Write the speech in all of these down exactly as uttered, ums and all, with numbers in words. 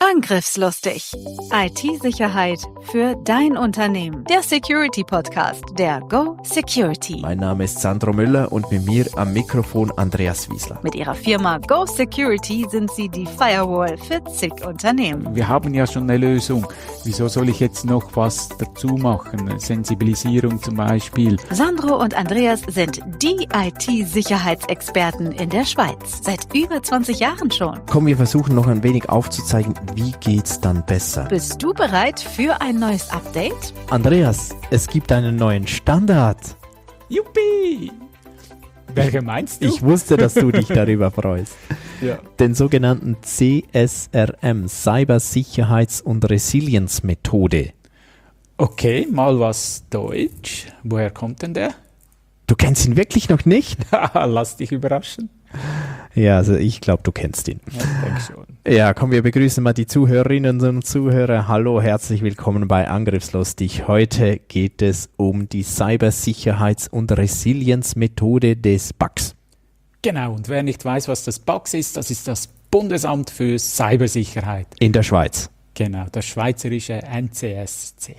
Angriffslustig. I T-Sicherheit für dein Unternehmen. Der Security-Podcast der Go Security. Mein Name ist Sandro Müller und mit mir am Mikrofon Andreas Wiesler. Mit ihrer Firma Go Security sind sie die Firewall für zig Unternehmen. Wir haben ja schon eine Lösung. Wieso soll ich jetzt noch was dazu machen? Sensibilisierung zum Beispiel. Sandro und Andreas sind die I T-Sicherheitsexperten in der Schweiz. Seit über zwanzig Jahren schon. Komm, wir versuchen noch ein wenig aufzuzeigen, wie geht's dann besser. Bist du bereit für ein neues Update? Andreas, es gibt einen neuen Standard. Juppie! Welcher meinst du? Ich wusste, dass du dich darüber freust. Ja. Den sogenannten C S R M, Cybersicherheits- und Resilienzmethode. Okay, mal was Deutsch. Woher kommt denn der? Du kennst ihn wirklich noch nicht? Lass dich überraschen. Ja, also ich glaube, du kennst ihn. Ja, ich denke schon. Ja, komm, wir begrüßen mal die Zuhörerinnen und Zuhörer. Hallo, herzlich willkommen bei Angriffslustig. Heute geht es um die Cybersicherheits- und Resilienzmethode des B A X. Genau, und wer nicht weiß, was das B A X ist, das ist das Bundesamt für Cybersicherheit. In der Schweiz. Genau, das schweizerische N C S C.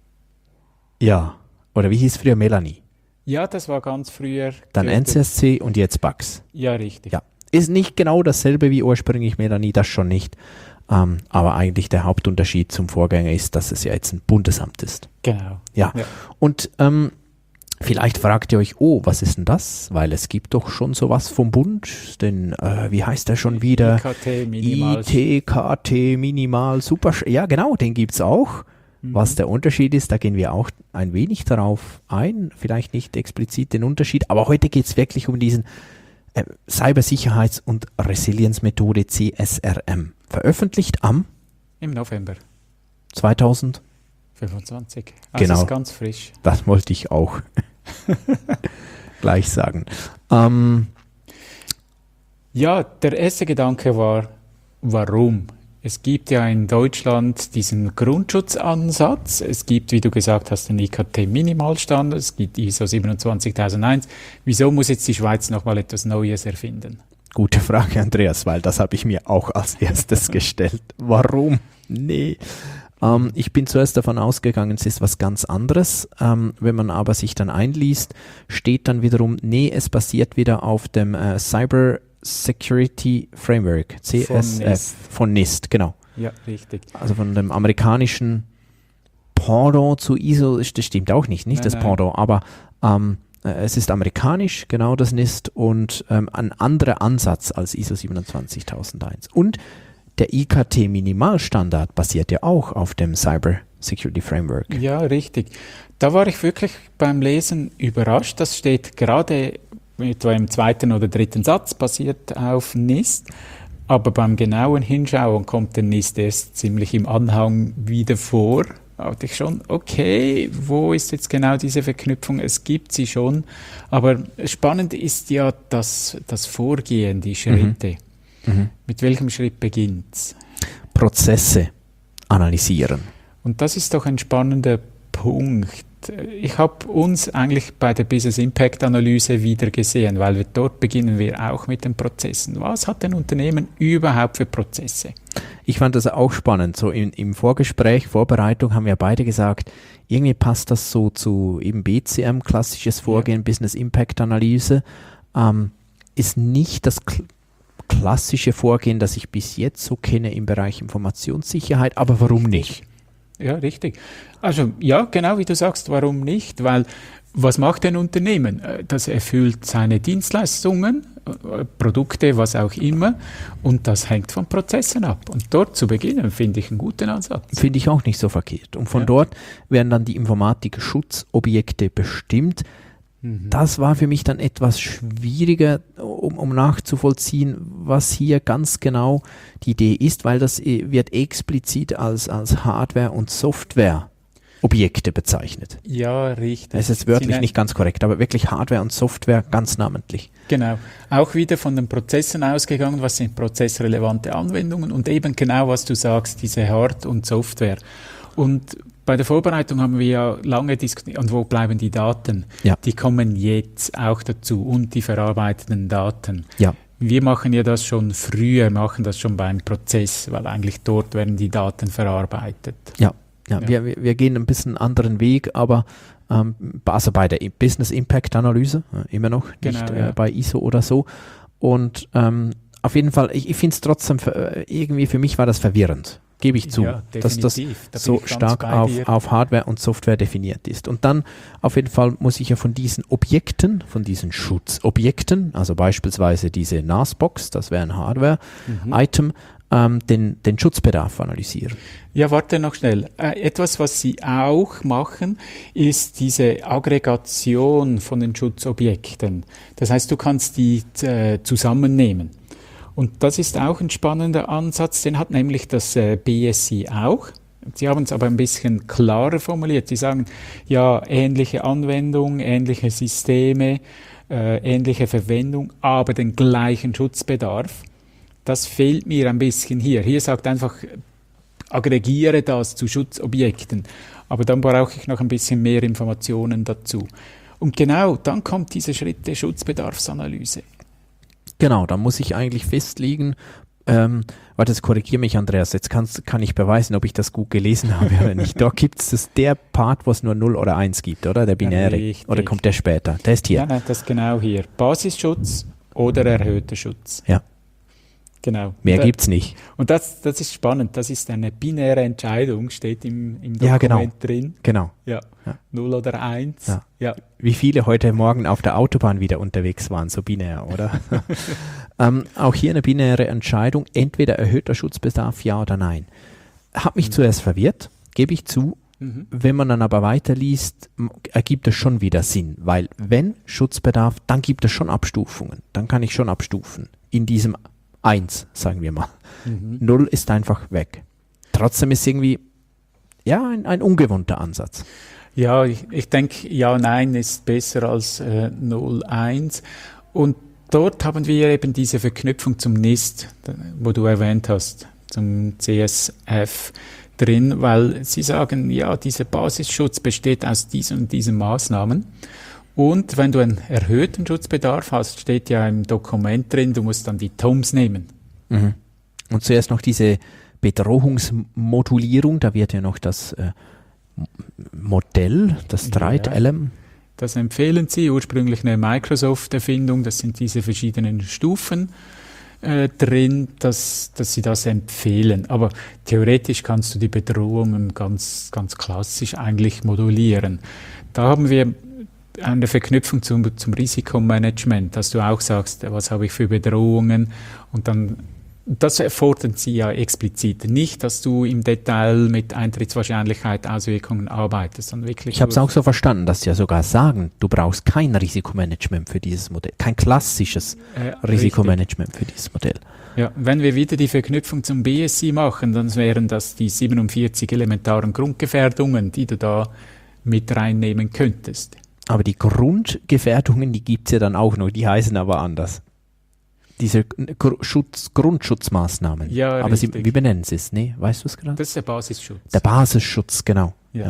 Ja, oder wie hieß früher Melanie? Ja, das war ganz früher. Dann N C S C und jetzt B A X. Ja, richtig. Ja. Ist nicht genau dasselbe wie ursprünglich Melanie, das schon nicht. Ähm, aber eigentlich der Hauptunterschied zum Vorgänger ist, dass es ja jetzt ein Bundesamt ist. Genau. Ja. ja. Und ähm, vielleicht fragt ihr euch, oh, was ist denn das? Weil es gibt doch schon sowas vom Bund, denn äh, wie heißt der schon wieder? I K T Minimal. I T K T Minimal Super. Ja, genau, den gibt es auch. Mhm. Was der Unterschied ist, da gehen wir auch ein wenig darauf ein. Vielleicht nicht explizit den Unterschied, aber heute geht es wirklich um diesen äh, Cybersicherheits- und Resilienzmethode C S R M. Veröffentlicht am? Im November. zweitausend fünfundzwanzig. Also genau. Ist ganz frisch. Das wollte ich auch gleich sagen. Ähm, ja, der erste Gedanke war, warum? Es gibt ja in Deutschland diesen Grundschutzansatz. Es gibt, wie du gesagt hast, den I K T-Minimalstandard. Es gibt I S O siebenundzwanzigtausendeins. Wieso muss jetzt die Schweiz nochmal etwas Neues erfinden? Gute Frage, Andreas, weil das habe ich mir auch als erstes gestellt. Warum? Nee. Ähm, ich bin zuerst davon ausgegangen, es ist was ganz anderes. Ähm, wenn man aber sich dann einliest, steht dann wiederum, nee, es basiert wieder auf dem äh, Cyber Security Framework, C S F, von NIST, genau. Ja, richtig. Also von dem amerikanischen Pendant zu I S O, das stimmt auch nicht, nicht nein, das nein. Pendant, aber ähm, es ist amerikanisch, genau das NIST, und ähm, ein anderer Ansatz als I S O siebenundzwanzigtausendeins. Und der I K T-Minimalstandard basiert ja auch auf dem Cyber Security Framework. Ja, richtig. Da war ich wirklich beim Lesen überrascht. Das steht gerade etwa im zweiten oder dritten Satz, basiert auf NIST. Aber beim genauen Hinschauen kommt der NIST erst ziemlich im Anhang wieder vor. Da dachte ich schon, okay, wo ist jetzt genau diese Verknüpfung? Es gibt sie schon. Aber spannend ist ja das, das Vorgehen, die Schritte. Mhm. Mhm. Mit welchem Schritt beginnt es? Prozesse analysieren. Und das ist doch ein spannender Punkt. Ich habe uns eigentlich bei der Business Impact Analyse wieder gesehen, weil wir dort beginnen wir auch mit den Prozessen. Was hat ein Unternehmen überhaupt für Prozesse? Ich fand das auch spannend. So in, im Vorgespräch, Vorbereitung haben wir beide gesagt, irgendwie passt das so zu eben B C M, klassisches Vorgehen, ja. Business Impact Analyse, ähm, ist nicht das kl- klassische Vorgehen, das ich bis jetzt so kenne im Bereich Informationssicherheit, aber warum nicht? Ja, richtig. Also ja, genau wie du sagst, warum nicht? Weil was macht ein Unternehmen? Das erfüllt seine Dienstleistungen, Produkte, was auch immer, und das hängt von Prozessen ab. Und dort zu beginnen, finde ich einen guten Ansatz. Finde ich auch nicht so verkehrt. Und von ja. dort werden dann die Informatik-Schutzobjekte bestimmt. Mhm. Das war für mich dann etwas schwieriger, um, um nachzuvollziehen, was hier ganz genau die Idee ist, weil das wird explizit als, als Hardware- und Software-Objekte bezeichnet. Ja, richtig. Das ist jetzt wörtlich nicht ganz korrekt, aber wirklich Hardware und Software ganz namentlich. Genau. Auch wieder von den Prozessen ausgegangen, was sind prozessrelevante Anwendungen und eben genau, was du sagst, diese Hard- und Software. Und bei der Vorbereitung haben wir ja lange diskutiert, und wo bleiben die Daten? Ja. Die kommen jetzt auch dazu und die verarbeiteten Daten. Ja. Wir machen ja das schon früher, machen das schon beim Prozess, weil eigentlich dort werden die Daten verarbeitet. Ja, ja, Ja. Wir, wir gehen ein bisschen einen anderen Weg, aber ähm, also bei der Business Impact Analyse, äh, immer noch, Genau, nicht ja. äh, bei I S O oder so. Und ähm, auf jeden Fall, ich, ich finde es trotzdem, für, irgendwie für mich war das verwirrend, gebe ich zu, Ja, dass das definitiv. Da bin so ich ganz stark bei auf, dir. auf Hardware und Software definiert ist. Und dann auf jeden Fall muss ich ja von diesen Objekten, von diesen Schutzobjekten, also beispielsweise diese N A S-Box, das wäre ein Hardware-Item, ähm, den, den Schutzbedarf analysieren. Ja, warte noch schnell. Äh, etwas, was Sie auch machen, ist diese Aggregation von den Schutzobjekten. Das heißt, du kannst die äh, zusammennehmen. Und das ist auch ein spannender Ansatz, den hat nämlich das äh, B S I auch. Sie haben es aber ein bisschen klarer formuliert. Sie sagen, ja, ähnliche Anwendung, ähnliche Systeme, äh, ähnliche Verwendung, aber den gleichen Schutzbedarf. Das fehlt mir ein bisschen hier. Hier sagt einfach, aggregiere das zu Schutzobjekten. Aber dann brauche ich noch ein bisschen mehr Informationen dazu. Und genau, dann kommt dieser Schritt der Schutzbedarfsanalyse. Genau, da muss ich eigentlich festlegen, ähm, warte, jetzt korrigiere mich, Andreas, jetzt kannst, kann ich beweisen, ob ich das gut gelesen habe oder nicht. Da gibt es der Part, wo es nur null oder eins gibt, oder? Der binäre. Richtig. Oder kommt der später? Der ist hier. Ja, nein, das ist genau hier. Basisschutz oder erhöhter Schutz. Ja. Genau. Mehr Und da- gibt's nicht. Und das, das ist spannend. Das ist eine binäre Entscheidung, steht im, im Dokument Ja, genau. drin. Genau. Ja. Ja. Null oder eins. Ja. Ja. Wie viele heute Morgen auf der Autobahn wieder unterwegs waren, so binär, oder? ähm, auch hier eine binäre Entscheidung, entweder erhöhter Schutzbedarf, ja oder nein. Hat mich Mhm. zuerst verwirrt, gebe ich zu. Mhm. Wenn man dann aber weiterliest, m- ergibt es schon wieder Sinn, weil wenn Schutzbedarf, dann gibt es schon Abstufungen. Dann kann ich schon abstufen. In diesem eins, sagen wir mal. Mhm. null ist einfach weg. Trotzdem ist irgendwie, ja, ein, ein ungewohnter Ansatz. Ja, ich, ich denke, ja, nein ist besser als äh, null, eins. Und dort haben wir eben diese Verknüpfung zum N I S T, da- wo du erwähnt hast, zum C S F drin, weil sie sagen, ja, dieser Basisschutz besteht aus diesen und diesen Maßnahmen. Und wenn du einen erhöhten Schutzbedarf hast, steht ja im Dokument drin, du musst dann die T O M S nehmen. Mhm. Und zuerst noch diese Bedrohungsmodulierung, da wird ja noch das äh, M- Modell, das Threat Ja. L M. Das empfehlen sie, ursprünglich eine Microsoft-Erfindung, das sind diese verschiedenen Stufen äh, drin, dass, dass sie das empfehlen. Aber theoretisch kannst du die Bedrohungen ganz, ganz klassisch eigentlich modulieren. Da haben wir eine Verknüpfung zum, zum Risikomanagement, dass du auch sagst, was habe ich für Bedrohungen, und dann das erfordern sie ja explizit. Nicht, dass du im Detail mit Eintrittswahrscheinlichkeit, Auswirkungen arbeitest, sondern wirklich. Ich habe es auch so verstanden, dass sie ja sogar sagen, du brauchst kein Risikomanagement für dieses Modell, kein klassisches äh, Risikomanagement für dieses Modell. Ja, wenn wir wieder die Verknüpfung zum B S I machen, dann wären das die siebenundvierzig elementaren Grundgefährdungen, die du da mit reinnehmen könntest. Aber die Grundgefährdungen, die gibt es ja dann auch noch, die heißen aber anders. Diese Gr- Schutz, Grundschutzmaßnahmen. Ja, aber sie, richtig. wie benennen sie es? Nee, weißt du es gerade? Das ist der Basisschutz. Der Basisschutz, genau. Ja.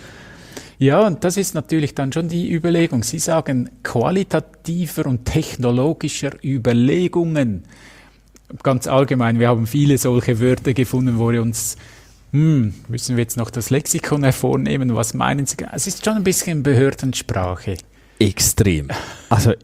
Ja, und das ist natürlich dann schon die Überlegung. Sie sagen qualitativer und technologischer Überlegungen. Ganz allgemein, wir haben viele solche Wörter gefunden, wo wir uns, hm, müssen wir jetzt noch das Lexikon hervornehmen, was meinen Sie? Es ist schon ein bisschen Behördensprache. Extrem. Also,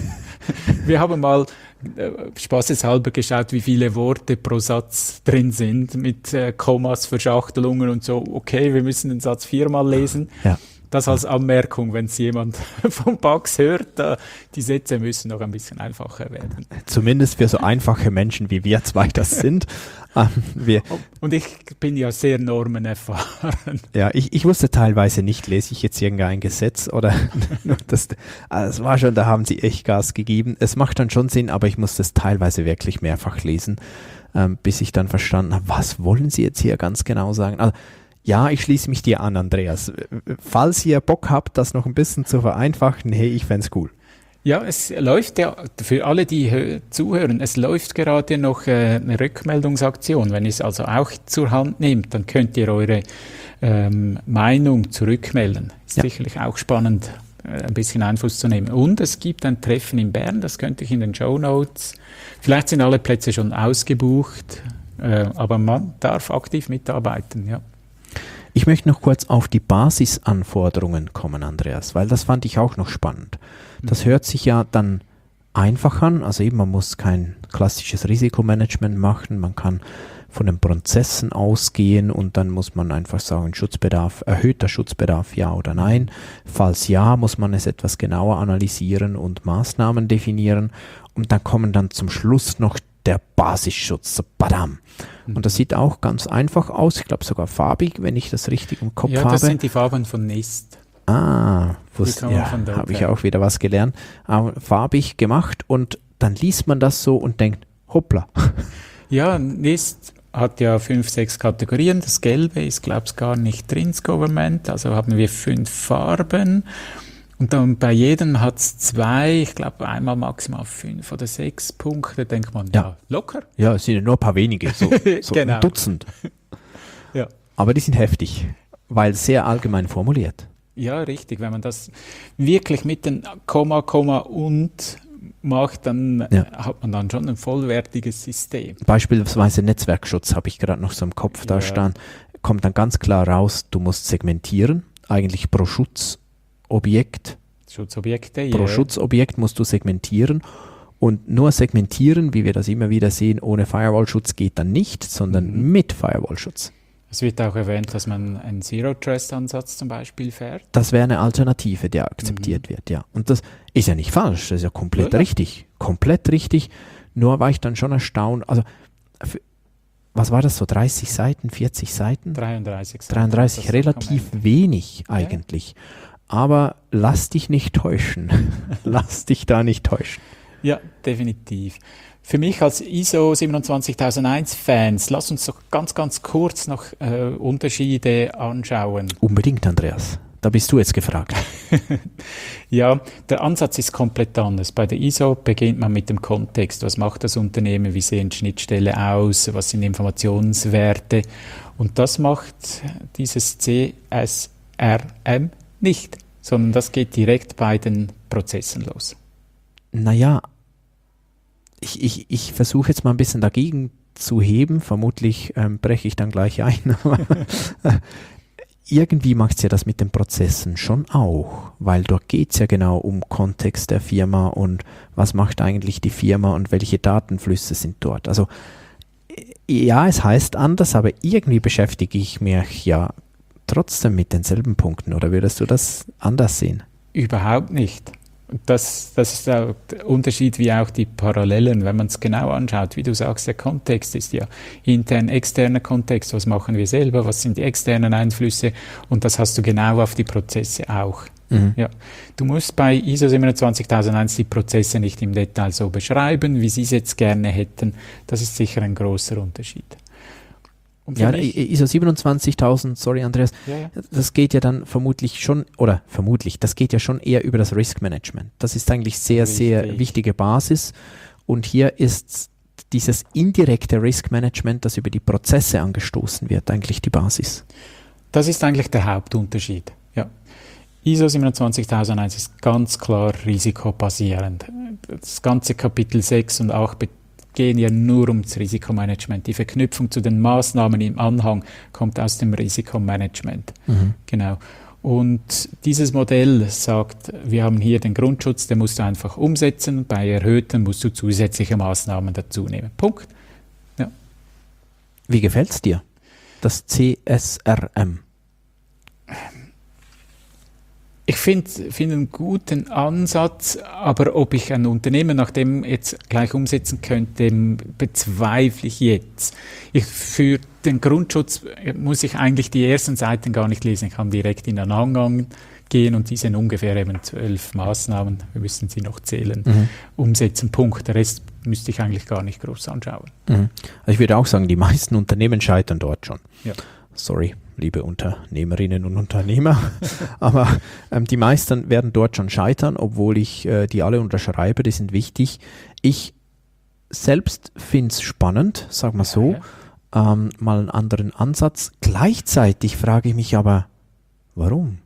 Wir haben mal äh, spaßeshalber geschaut, wie viele Worte pro Satz drin sind, mit äh, Kommas, Verschachtelungen und so. Okay, wir müssen den Satz viermal lesen. ja. Das als Anmerkung, wenn es jemand vom Bugs hört, äh, die Sätze müssen noch ein bisschen einfacher werden. Zumindest für so einfache Menschen wie wir zwei das sind. Ähm, wir, Und ich bin ja sehr normenerfahren. ja, ich, ich wusste teilweise nicht, lese ich jetzt irgendein Gesetz oder das, also es war schon, da haben sie echt Gas gegeben. Es macht dann schon Sinn, aber ich musste es teilweise wirklich mehrfach lesen, ähm, bis ich dann verstanden habe, was wollen sie jetzt hier ganz genau sagen. Also, ja, ich schließe mich dir an, Andreas. Falls ihr Bock habt, das noch ein bisschen zu vereinfachen, hey, ich fänd's cool. Ja, es läuft ja, für alle, die hö- zuhören, es läuft gerade noch äh, eine Rückmeldungsaktion. Wenn ihr es also auch zur Hand nehmt, dann könnt ihr eure ähm, Meinung zurückmelden. Ist Ja. sicherlich auch spannend, äh, ein bisschen Einfluss zu nehmen. Und es gibt ein Treffen in Bern, das könnte ich in den Shownotes. Vielleicht sind alle Plätze schon ausgebucht, äh, aber man darf aktiv mitarbeiten, ja. Ich möchte noch kurz auf die Basisanforderungen kommen, Andreas, weil das fand ich auch noch spannend. Das hört sich ja dann einfach an, also eben man muss kein klassisches Risikomanagement machen, man kann von den Prozessen ausgehen und dann muss man einfach sagen, Schutzbedarf, erhöhter Schutzbedarf, ja oder nein. Falls ja, muss man es etwas genauer analysieren und Maßnahmen definieren und dann kommen dann zum Schluss noch der Basisschutz, so badam. Und das sieht auch ganz einfach aus, ich glaube sogar farbig, wenn ich das richtig im Kopf habe. Ja, das sind die Farben von NIST. Ah, ja, habe ich auch wieder was gelernt. Aber farbig gemacht und dann liest man das so und denkt, hoppla. Ja, NIST hat ja fünf, sechs Kategorien. Das Gelbe ist, glaube ich, gar nicht drin, das Government. Also haben wir fünf Farben. Und dann bei jedem hat es zwei, ich glaube einmal maximal fünf oder sechs Punkte, denkt man, ja, ja locker. Ja, es sind ja nur ein paar wenige, so, so genau. Ein Dutzend. Ja. Aber die sind heftig, weil sehr allgemein formuliert. Ja, richtig. Wenn man das wirklich mit den Komma, Komma und macht, dann ja. hat man dann schon ein vollwertiges System. Beispielsweise Netzwerkschutz habe ich gerade noch so im Kopf da ja. stehen. Kommt dann ganz klar raus, du musst segmentieren, eigentlich pro Schutzobjekt. Schutzobjekte, Pro yeah. Schutzobjekt musst du segmentieren und nur segmentieren, wie wir das immer wieder sehen, ohne Firewall-Schutz geht dann nicht, sondern mhm. mit Firewall-Schutz. Es wird auch erwähnt, dass man einen Zero-Trust-Ansatz zum Beispiel fährt. Das wäre eine Alternative, der akzeptiert mhm. wird, ja. Und das ist ja nicht falsch, das ist ja komplett ja, richtig. Komplett richtig. Nur war ich dann schon erstaunt. Also, für, was war das so? dreißig Seiten, vierzig Seiten? dreiunddreißig Seiten. dreiunddreißig, relativ wenig eigentlich. Ja. Aber lass dich nicht täuschen. Lass dich da nicht täuschen. Ja, definitiv. Für mich als I S O siebenundzwanzigtausendeins-Fans, lass uns doch ganz, ganz kurz noch äh, Unterschiede anschauen. Unbedingt, Andreas. Da bist du jetzt gefragt. Ja, der Ansatz ist komplett anders. Bei der I S O beginnt man mit dem Kontext. Was macht das Unternehmen? Wie sehen Schnittstellen aus? Was sind Informationswerte? Und das macht dieses C S R M nicht, sondern das geht direkt bei den Prozessen los. Naja, ich, ich, ich versuche jetzt mal ein bisschen dagegen zu heben. Vermutlich ähm, breche ich dann gleich ein. Irgendwie macht es ja das mit den Prozessen schon auch, weil dort geht es ja genau um Kontext der Firma und was macht eigentlich die Firma und welche Datenflüsse sind dort. Also ja, es heißt anders, aber irgendwie beschäftige ich mich ja trotzdem mit denselben Punkten, oder würdest du das anders sehen? Überhaupt nicht. Das, das ist der Unterschied wie auch die Parallelen, wenn man es genau anschaut. Wie du sagst, der Kontext ist ja intern, externer Kontext. Was machen wir selber? Was sind die externen Einflüsse? Und das hast du genau auf die Prozesse auch. Mhm. Ja. Du musst bei I S O siebenundzwanzigtausendeins die Prozesse nicht im Detail so beschreiben, wie sie es jetzt gerne hätten. Das ist sicher ein großer Unterschied. Ja, I S O siebenundzwanzigtausend, sorry Andreas, ja, ja. das geht ja dann vermutlich schon, oder vermutlich, das geht ja schon eher über das Risk Management. Das ist eigentlich sehr, Richtig. sehr wichtige Basis. Und hier ist dieses indirekte Risk Management, das über die Prozesse angestoßen wird, eigentlich die Basis. Das ist eigentlich der Hauptunterschied. Ja. I S O siebenundzwanzigtausendeins ist ganz klar risikobasierend. Das ganze Kapitel sechs und acht gehen ja nur ums Risikomanagement. Die Verknüpfung zu den Maßnahmen im Anhang kommt aus dem Risikomanagement. Mhm. Genau. Und dieses Modell sagt, wir haben hier den Grundschutz, den musst du einfach umsetzen. Bei erhöhten musst du zusätzliche Maßnahmen dazu nehmen. Punkt. Ja. Wie gefällt es dir, das C S R M? Ich finde find einen guten Ansatz, aber ob ich ein Unternehmen nach dem jetzt gleich umsetzen könnte, bezweifle ich jetzt. Ich, für den Grundschutz muss ich eigentlich die ersten Seiten gar nicht lesen. Ich kann direkt in den Anhang gehen und diese ungefähr eben zwölf Maßnahmen, wir müssen sie noch zählen, mhm. umsetzen. Punkt. Der Rest müsste ich eigentlich gar nicht groß anschauen. Mhm. Also ich würde auch sagen, die meisten Unternehmen scheitern dort schon. Ja. Sorry, liebe Unternehmerinnen und Unternehmer, aber ähm, die meisten werden dort schon scheitern, obwohl ich äh, die alle unterschreibe, die sind wichtig. Ich selbst finde es spannend, sag mal so, ja, ja. Ähm, mal einen anderen Ansatz. Gleichzeitig frage ich mich aber, warum?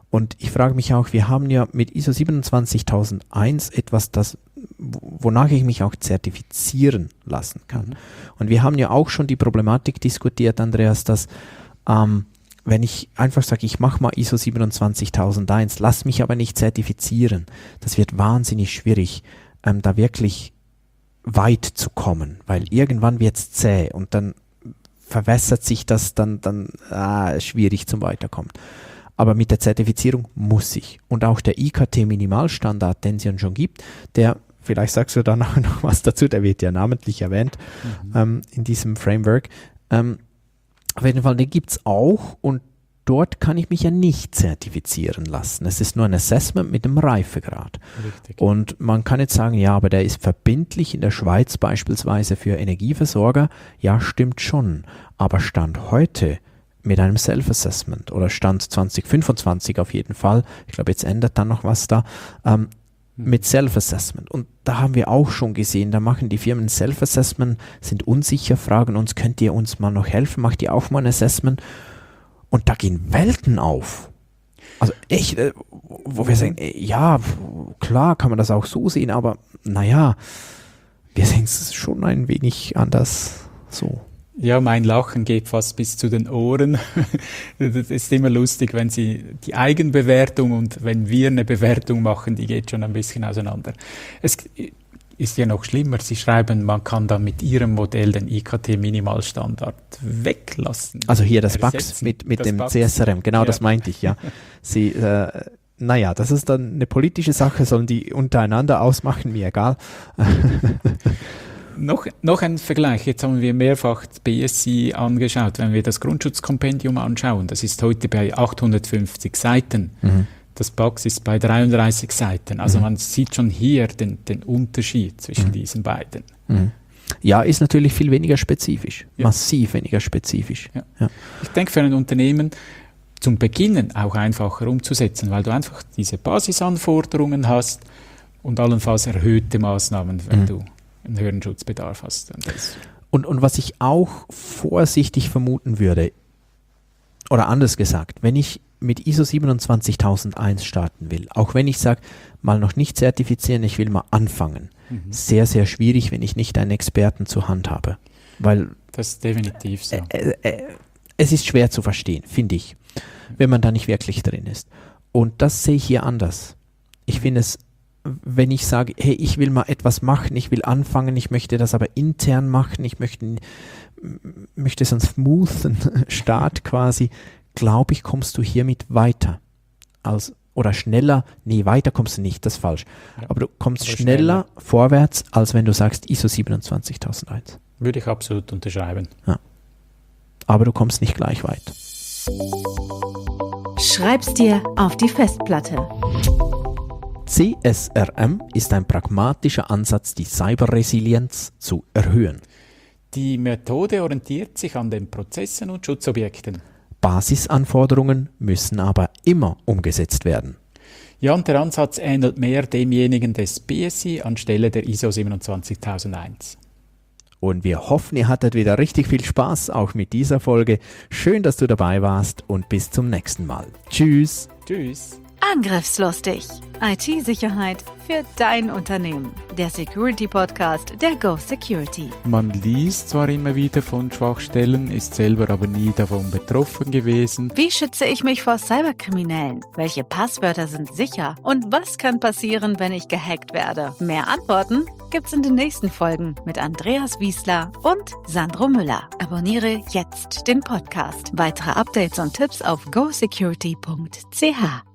Und ich frage mich auch, wir haben ja mit I S O siebenundzwanzigtausendeins etwas, das, wonach ich mich auch zertifizieren lassen kann. Mhm. Und wir haben ja auch schon die Problematik diskutiert, Andreas, dass ähm, wenn ich einfach sage, ich mache mal I S O siebenundzwanzigtausendeins, lass mich aber nicht zertifizieren, das wird wahnsinnig schwierig, ähm, da wirklich weit zu kommen, weil irgendwann wird es zäh und dann verwässert sich das dann, dann ah, schwierig zum Weiterkommen. Aber mit der Zertifizierung muss ich. Und auch der I K T-Minimalstandard, den es ja schon gibt, der, vielleicht sagst du da noch, noch was dazu, der wird ja namentlich erwähnt mhm. ähm, in diesem Framework. Ähm, auf jeden Fall, den gibt es auch und dort kann ich mich ja nicht zertifizieren lassen. Es ist nur ein Assessment mit einem Reifegrad. Richtig. Und man kann jetzt sagen, ja, aber der ist verbindlich in der Schweiz beispielsweise für Energieversorger. Ja, stimmt schon. Aber Stand heute mit einem Self-Assessment oder Stand zwanzig fünfundzwanzig auf jeden Fall, ich glaube, jetzt ändert dann noch was da, ähm, mit Self-Assessment. Und da haben wir auch schon gesehen, da machen die Firmen Self-Assessment, sind unsicher, fragen uns, könnt ihr uns mal noch helfen, macht ihr auch mal ein Assessment? Und da gehen Welten auf. Also echt, äh, wo wir sagen, äh, ja, klar kann man das auch so sehen, aber naja, wir sehen es schon ein wenig anders so. Ja, mein Lachen geht fast bis zu den Ohren. Das ist immer lustig, wenn Sie die Eigenbewertung und wenn wir eine Bewertung machen, die geht schon ein bisschen auseinander. Es ist ja noch schlimmer, Sie schreiben, man kann dann mit Ihrem Modell den I K T-Minimalstandard weglassen. Also hier das B A X mit, mit dem B A X. C S R M, genau, ja. Das meinte ich, ja. Sie, äh, naja, das ist dann eine politische Sache, sollen die untereinander ausmachen, mir egal. Noch, noch ein Vergleich, jetzt haben wir mehrfach das B S I angeschaut, wenn wir das Grundschutzkompendium anschauen, das ist heute bei achthundertfünfzig Seiten, mhm. das B A X ist bei dreiunddreißig Seiten, also mhm. man sieht schon hier den, den Unterschied zwischen mhm. diesen beiden. Mhm. Ja, ist natürlich viel weniger spezifisch, ja. massiv weniger spezifisch. Ja. Ja. Ich denke für ein Unternehmen zum Beginnen auch einfacher umzusetzen, weil du einfach diese Basisanforderungen hast und allenfalls erhöhte Maßnahmen, wenn mhm. du einen höheren Schutzbedarf hast. Und, und, und was ich auch vorsichtig vermuten würde, oder anders gesagt, wenn ich mit I S O siebenundzwanzigtausendeins starten will, auch wenn ich sage, mal noch nicht zertifizieren, ich will mal anfangen, mhm. sehr, sehr schwierig, wenn ich nicht einen Experten zur Hand habe. Weil das ist definitiv so. Äh, äh, es ist schwer zu verstehen, finde ich, wenn man da nicht wirklich drin ist. Und das sehe ich hier anders. Ich finde es, wenn ich sage, hey, ich will mal etwas machen, ich will anfangen, ich möchte das aber intern machen, ich möchte, möchte so einen smoothen Start quasi, glaube ich, kommst du hiermit weiter. Als, oder schneller, nee, weiter kommst du nicht, das ist falsch. Ja, aber du kommst aber schneller, schneller vorwärts, als wenn du sagst I S O siebenundzwanzigtausendeins. Würde ich absolut unterschreiben. Ja. Aber du kommst nicht gleich weit. Schreib's dir auf die Festplatte. C S R M ist ein pragmatischer Ansatz, die Cyberresilienz zu erhöhen. Die Methode orientiert sich an den Prozessen und Schutzobjekten. Basisanforderungen müssen aber immer umgesetzt werden. Ja, und der Ansatz ähnelt mehr demjenigen des B S I anstelle der I S O siebenundzwanzigtausendeins. Und wir hoffen, ihr hattet wieder richtig viel Spaß, auch mit dieser Folge. Schön, dass du dabei warst und bis zum nächsten Mal. Tschüss. Tschüss. Angriffslustig. I T-Sicherheit für dein Unternehmen. Der Security-Podcast der Go Security. Man liest zwar immer wieder von Schwachstellen, ist selber aber nie davon betroffen gewesen. Wie schütze ich mich vor Cyberkriminellen? Welche Passwörter sind sicher? Und was kann passieren, wenn ich gehackt werde? Mehr Antworten gibt's in den nächsten Folgen mit Andreas Wiesler und Sandro Müller. Abonniere jetzt den Podcast. Weitere Updates und Tipps auf go security punkt c h.